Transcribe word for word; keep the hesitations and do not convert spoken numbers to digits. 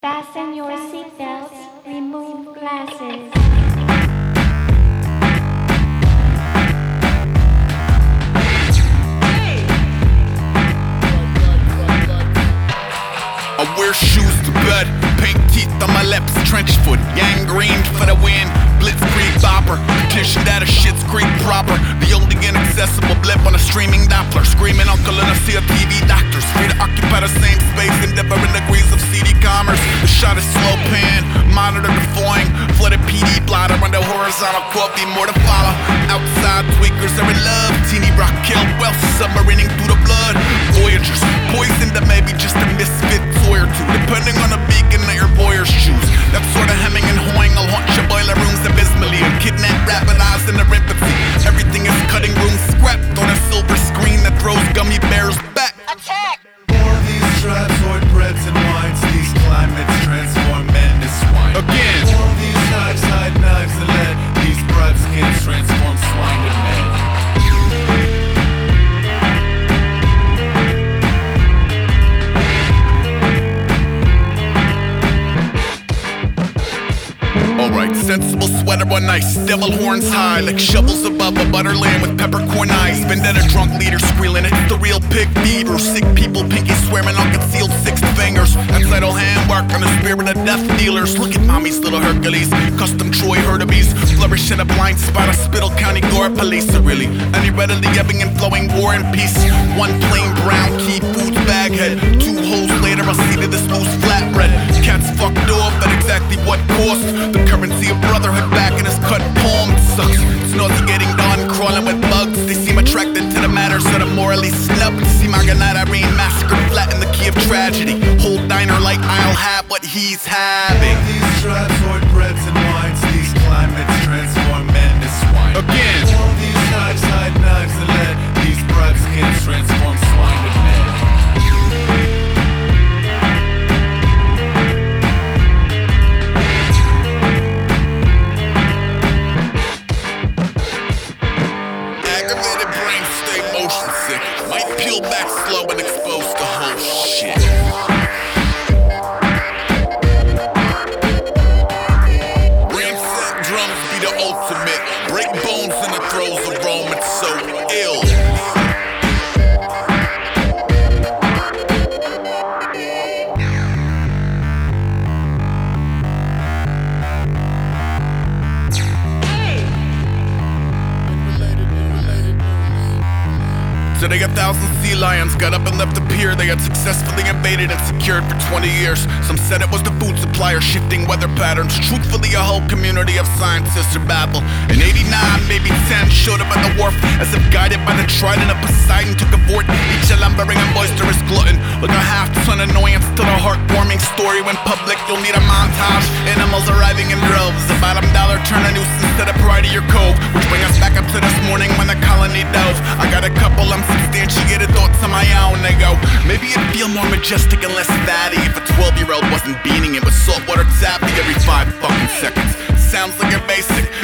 Fasten your seatbelts, remove glasses. I wear shoes to bed, pink teeth on my lips, trench foot, yang green for the win, blitzkrieg bopper, petition that a shit's creek proper, the only inaccessible blip on a streaming Doppler, screaming uncle and I see a T V doctors, free to occupy the same space in different degrees of C D commerce, the shot is slow pan, monitor the foing, flooded P D blotter under horizontal coffee, more to follow, outside tweakers are in love, teeny rock kill wealth, submarining through the blood, voyagers, poisoned to maybe just a misfit or two, depending on the beacon that your voyeurs choose. That sort of hemming and hawing, I'll haunt your boiler rooms abysmally and kidnap rapid eyes in their empathy. Everything is cutting room scrapped on a silver screen that throws gummy bears back. Attack! More of these trapezoid breads and wines, these climates transform men to swine. Again! More of these knives, side knives and lead, these broad skins transform swine to men. Alright, sensible sweater on ice, devil horns high, like shovels above a butterland with peppercorn eyes. Vendetta drunk leader squealing, it's the real pig fever. Sick people, pinky swearing on concealed six fingers. That's idle handwork on the spirit of death dealers. Look at mommy's little Hercules, custom Troy Herdebees, flourish in a blind spot of Spittle County Gore police. Are really any readily ebbing and flowing war and peace. One plain brown key foods bag head, two holes later I'll see to this loose flatbread. Cats fucked off at exactly what cost. The currency of brotherhood back in his cut palm. It sucks, it's nauseating dawn crawling with bugs. They seem attracted to the matters that are morally snubbed. See Marganite Irene massacred flat in the key of tragedy. Whole diner like I'll have what he's having. These trapezoid breads and wines, these climates transform men to swine. Again! All these knives, side knives and lead, these broad skins transform swine to men. Might peel back slow and expose the whole shit. Rain-set drums be the ultimate. Break bones in the throes of Rome, it's so ill. Today a thousand sea lions got up and left the pier. They had successfully invaded and secured for twenty years. Some said it was the food supplier shifting weather patterns. Truthfully, a whole community of scientists are baffled. In eighty-nine, maybe ten showed up at the wharf as if guided by the trident of Poseidon took a fort. Each a lumbering and boisterous glutton, like a half-ton annoyance to the heartwarming story. When public, you'll need a montage. Animals arriving in droves. A bottom dollar turn a nuisance to the pride of your cove, which bring us back up to this morning when the colony dove. I got a couple I'm substantiated thoughts on my own. They go, maybe it'd feel more majestic and less fatty if a twelve year old wasn't beating it with saltwater taffy every five fucking seconds. Sounds like a basic,